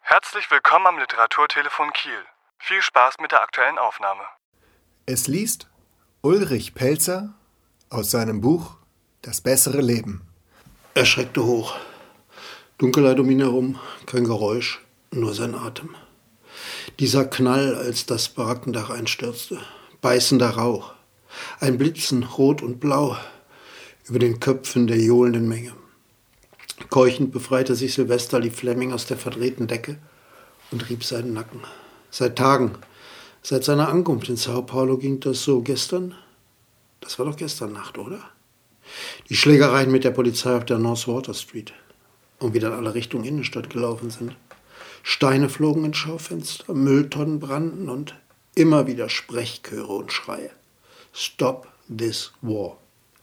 Herzlich willkommen am Literaturtelefon Kiel. Viel Spaß mit der aktuellen Aufnahme. Es liest Ulrich Pelzer aus seinem Buch Das bessere Leben. Er schreckte hoch. Dunkelheit um ihn herum, kein Geräusch, nur sein Atem. Dieser Knall, als das Barackendach einstürzte. Beißender Rauch. Ein Blitzen, rot und blau, über den Köpfen der johlenden Menge. Keuchend befreite sich Sylvester Lee Fleming aus der verdrehten Decke und rieb seinen Nacken. Seit Tagen, seit seiner Ankunft in Sao Paulo ging das so. Gestern? Das war doch gestern Nacht, oder? Die Schlägereien mit der Polizei auf der North Water Street. Und wie dann alle Richtung Innenstadt gelaufen sind. Steine flogen ins Schaufenster, Mülltonnen brannten und immer wieder Sprechchöre und Schreie. Stop this war.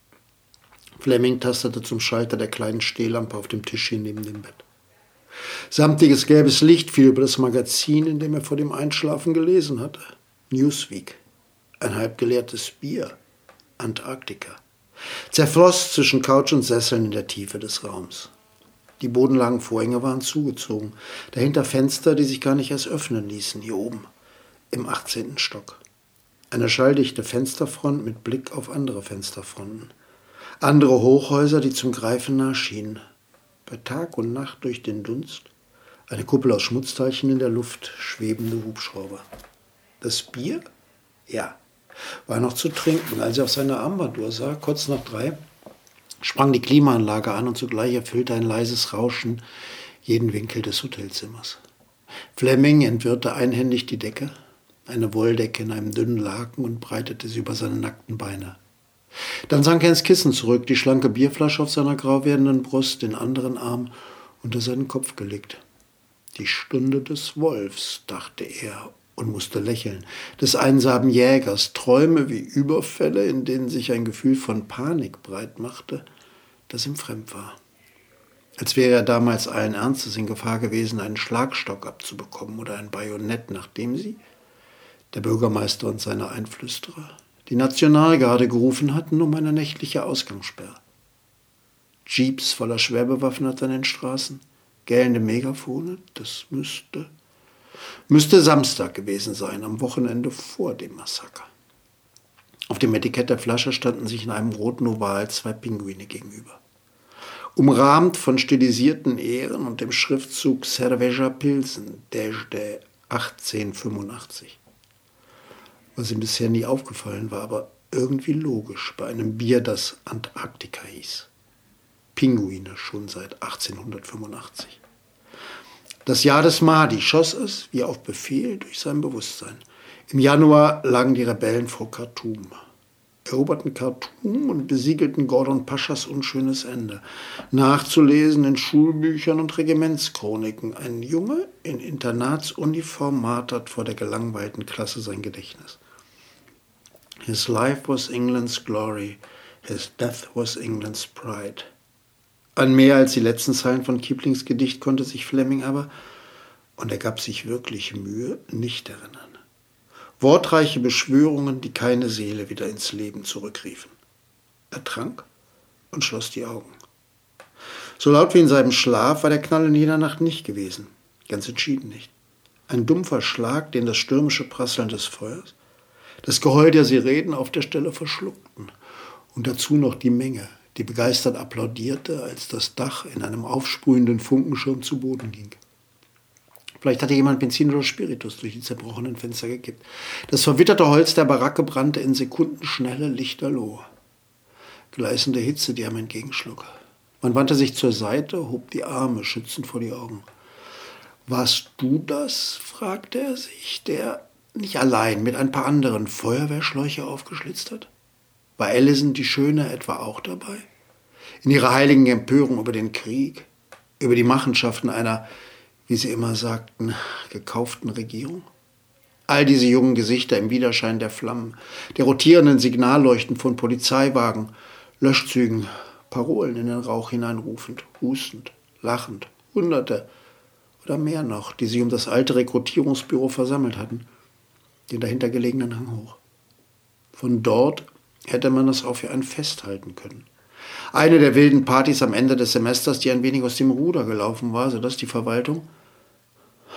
Fleming tastete zum Schalter der kleinen Stehlampe auf dem Tischchen neben dem Bett. Samtiges gelbes Licht fiel über das Magazin, in dem er vor dem Einschlafen gelesen hatte. Newsweek. Ein halb geleertes Bier. Antarktika. Zerfloss zwischen Couch und Sesseln in der Tiefe des Raums. Die bodenlangen Vorhänge waren zugezogen. Dahinter Fenster, die sich gar nicht erst öffnen ließen, hier oben, im 18. Stock. Eine schalldichte Fensterfront mit Blick auf andere Fensterfronten. Andere Hochhäuser, die zum Greifen nah schienen. Bei Tag und Nacht durch den Dunst. Eine Kuppel aus Schmutzteilchen in der Luft, schwebende Hubschrauber. Das Bier? Ja, war noch zu trinken. Als er auf seine Armbanduhr sah, kurz nach 3, sprang die Klimaanlage an und zugleich erfüllte ein leises Rauschen jeden Winkel des Hotelzimmers. Fleming entwirrte einhändig die Decke, eine Wolldecke in einem dünnen Laken, und breitete sie über seine nackten Beine. Dann sank er ins Kissen zurück, die schlanke Bierflasche auf seiner grau werdenden Brust, den anderen Arm unter seinen Kopf gelegt. Die Stunde des Wolfs, dachte er und musste lächeln, des einsamen Jägers, Träume wie Überfälle, in denen sich ein Gefühl von Panik breit machte, das ihm fremd war. Als wäre er damals allen Ernstes in Gefahr gewesen, einen Schlagstock abzubekommen oder ein Bajonett, nachdem sie, der Bürgermeister und seine Einflüsterer, die Nationalgarde gerufen hatten um eine nächtliche Ausgangssperre. Jeeps voller Schwerbewaffneter an den Straßen, gellende Megafone, das müsste Samstag gewesen sein, am Wochenende vor dem Massaker. Auf dem Etikett der Flasche standen sich in einem roten Oval 2 Pinguine gegenüber. Umrahmt von stilisierten Ähren und dem Schriftzug Cerveja Pilsen, Dejde 1885. Was ihm bisher nie aufgefallen war, aber irgendwie logisch bei einem Bier, das Antarktika hieß. Pinguine schon seit 1885. Das Jahr des Mahdi schoss es, wie auf Befehl, durch sein Bewusstsein. Im Januar lagen die Rebellen vor Khartoum, eroberten Khartoum und besiegelten Gordon Paschas unschönes Ende. Nachzulesen in Schulbüchern und Regimentschroniken. Ein Junge in Internatsuniform martert vor der gelangweilten Klasse sein Gedächtnis. His life was England's glory, his death was England's pride. An mehr als die letzten Zeilen von Kiplings Gedicht konnte sich Fleming aber, und er gab sich wirklich Mühe, nicht erinnern. Wortreiche Beschwörungen, die keine Seele wieder ins Leben zurückriefen. Er trank und schloss die Augen. So laut wie in seinem Schlaf war der Knall in jener Nacht nicht gewesen, ganz entschieden nicht. Ein dumpfer Schlag, den das stürmische Prasseln des Feuers, das Geheul der Sirenen auf der Stelle verschluckten, und dazu noch die Menge, die begeistert applaudierte, als das Dach in einem aufsprühenden Funkenschirm zu Boden ging. Vielleicht hatte jemand Benzin oder Spiritus durch die zerbrochenen Fenster gekippt. Das verwitterte Holz der Baracke brannte in Sekundenschnelle lichterloh. Gleißende Hitze, die einem entgegenschlug. Man wandte sich zur Seite, hob die Arme schützend vor die Augen. »Warst du das?« fragte er sich, der nicht allein mit ein paar anderen Feuerwehrschläuche aufgeschlitzt hat? War Allison die Schöne etwa auch dabei? In ihrer heiligen Empörung über den Krieg, über die Machenschaften einer, wie sie immer sagten, gekauften Regierung? All diese jungen Gesichter im Widerschein der Flammen, der rotierenden Signalleuchten von Polizeiwagen, Löschzügen, Parolen in den Rauch hineinrufend, hustend, lachend, Hunderte oder mehr noch, die sich um das alte Rekrutierungsbüro versammelt hatten, den dahinter gelegenen Hang hoch. Von dort hätte man das auch für ein Fest halten können. Eine der wilden Partys am Ende des Semesters, die ein wenig aus dem Ruder gelaufen war, sodass die Verwaltung,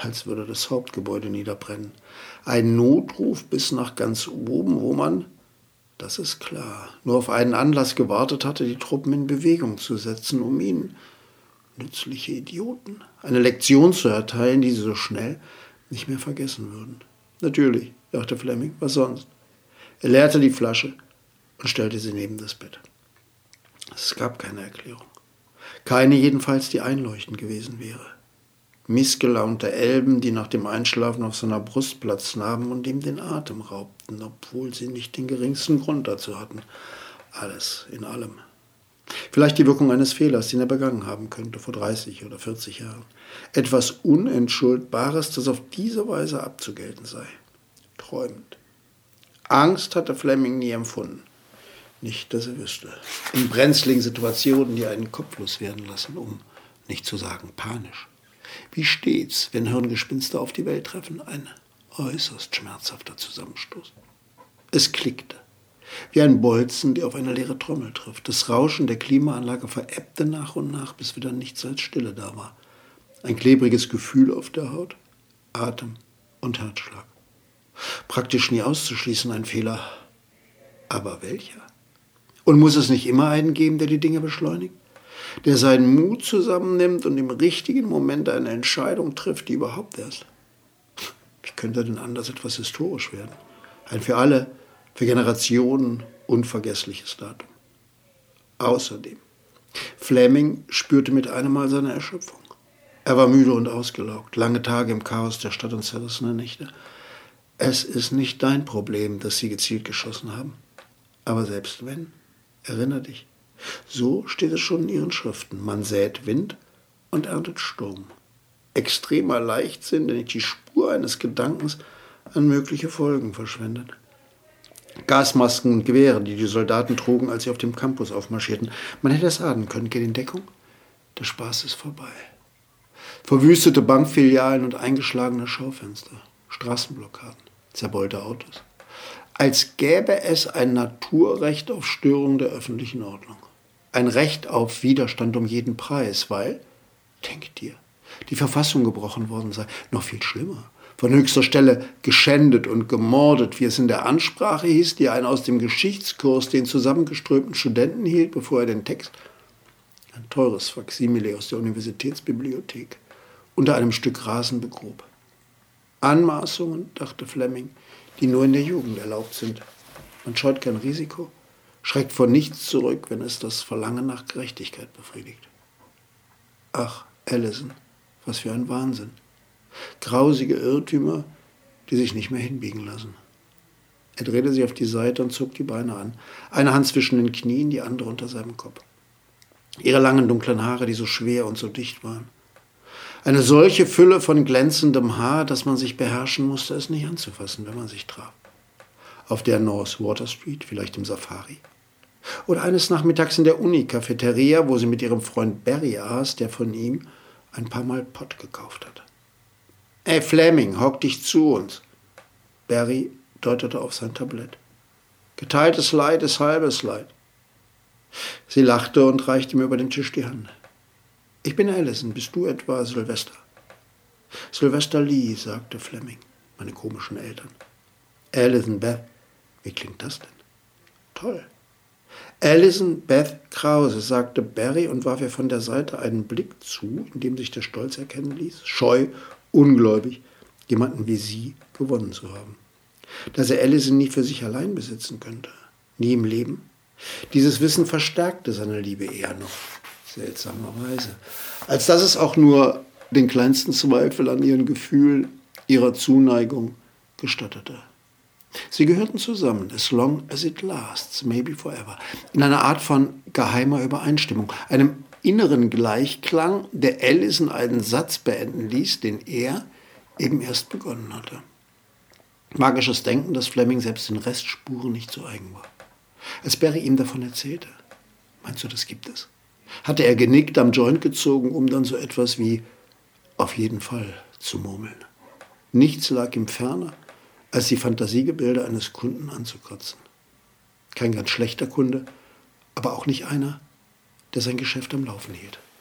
als würde das Hauptgebäude niederbrennen. Ein Notruf bis nach ganz oben, wo man, das ist klar, nur auf einen Anlass gewartet hatte, die Truppen in Bewegung zu setzen, um ihnen, nützliche Idioten, eine Lektion zu erteilen, die sie so schnell nicht mehr vergessen würden. Natürlich, dachte Fleming, was sonst? Er leerte die Flasche und stellte sie neben das Bett. Es gab keine Erklärung. Keine jedenfalls, die einleuchtend gewesen wäre. Missgelaunte Elben, die nach dem Einschlafen auf seiner Brust Platz nahmen und ihm den Atem raubten, obwohl sie nicht den geringsten Grund dazu hatten. Alles in allem. Vielleicht die Wirkung eines Fehlers, den er begangen haben könnte vor 30 oder 40 Jahren. Etwas Unentschuldbares, das auf diese Weise abzugelten sei. Träumend. Angst hatte Fleming nie empfunden. Nicht, dass er wüsste. In brenzligen Situationen, die einen kopflos werden lassen, um nicht zu sagen panisch. Wie stets, wenn Hirngespinste auf die Welt treffen, ein äußerst schmerzhafter Zusammenstoß. Es klickte. Wie ein Bolzen, der auf eine leere Trommel trifft. Das Rauschen der Klimaanlage verebbte nach und nach, bis wieder nichts als Stille da war. Ein klebriges Gefühl auf der Haut, Atem und Herzschlag. Praktisch nie auszuschließen, ein Fehler. Aber welcher? Und muss es nicht immer einen geben, der die Dinge beschleunigt? Der seinen Mut zusammennimmt und im richtigen Moment eine Entscheidung trifft, die überhaupt erst. Wie könnte denn anders etwas historisch werden? Ein für alle, für Generationen unvergessliches Datum. Außerdem, Fleming spürte mit einem Mal seine Erschöpfung. Er war müde und ausgelaugt, lange Tage im Chaos der Stadt und zerrissene Nächte. Es ist nicht dein Problem, dass sie gezielt geschossen haben. Aber selbst wenn, erinnere dich, so steht es schon in ihren Schriften. Man sät Wind und erntet Sturm. Extremer Leichtsinn, der nicht die Spur eines Gedankens an mögliche Folgen verschwendet. Gasmasken und Gewehre, die die Soldaten trugen, als sie auf dem Campus aufmarschierten. Man hätte es ahnen können. Geht in Deckung? Der Spaß ist vorbei. Verwüstete Bankfilialen und eingeschlagene Schaufenster. Straßenblockaden. Zerbeulte Autos. Als gäbe es ein Naturrecht auf Störung der öffentlichen Ordnung. Ein Recht auf Widerstand um jeden Preis, weil, denk dir, die Verfassung gebrochen worden sei. Noch viel schlimmer. Von höchster Stelle geschändet und gemordet, wie es in der Ansprache hieß, die einer aus dem Geschichtskurs den zusammengeströmten Studenten hielt, bevor er den Text, ein teures Faksimile aus der Universitätsbibliothek, unter einem Stück Rasen begrub. Anmaßungen, dachte Fleming, die nur in der Jugend erlaubt sind. Man scheut kein Risiko, schreckt vor nichts zurück, wenn es das Verlangen nach Gerechtigkeit befriedigt. Ach, Allison, was für ein Wahnsinn. Grausige Irrtümer, die sich nicht mehr hinbiegen lassen. Er drehte sich auf die Seite und zog die Beine an. Eine Hand zwischen den Knien, die andere unter seinem Kopf. Ihre langen, dunklen Haare, die so schwer und so dicht waren. Eine solche Fülle von glänzendem Haar, dass man sich beherrschen musste, es nicht anzufassen, wenn man sich traf. Auf der North Water Street, vielleicht im Safari. Oder eines Nachmittags in der Uni-Cafeteria, wo sie mit ihrem Freund Barry aß, der von ihm ein paar Mal Pott gekauft hat. »Ey, Fleming, hock dich zu uns!« Barry deutete auf sein Tablett. »Geteiltes Leid ist halbes Leid.« Sie lachte und reichte mir über den Tisch die Hand. »Ich bin Allison, bist du etwa Sylvester?« »Sylvester Lee«, sagte Fleming, meine komischen Eltern. »Allison Beth, wie klingt das denn?« »Toll.« »Allison Beth Krause«, sagte Barry und warf ihr von der Seite einen Blick zu, in dem sich der Stolz erkennen ließ, scheu, ungläubig, jemanden wie sie gewonnen zu haben. Dass er Allison nie für sich allein besitzen könnte, nie im Leben. Dieses Wissen verstärkte seine Liebe eher noch, seltsamerweise, als dass es auch nur den kleinsten Zweifel an ihren Gefühlen, ihrer Zuneigung gestattete. Sie gehörten zusammen, as long as it lasts, maybe forever, in einer Art von geheimer Übereinstimmung, einem inneren Gleichklang, der Allison einen Satz beenden ließ, den er eben erst begonnen hatte. Magisches Denken, das Fleming selbst den Restspuren nicht zu eigen war. Als Barry ihm davon erzählte, meinst du, das gibt es? Hatte er genickt, am Joint gezogen, um dann so etwas wie auf jeden Fall zu murmeln. Nichts lag ihm ferner, als die Fantasiegebilde eines Kunden anzukratzen. Kein ganz schlechter Kunde, aber auch nicht einer, der sein Geschäft am Laufen hielt.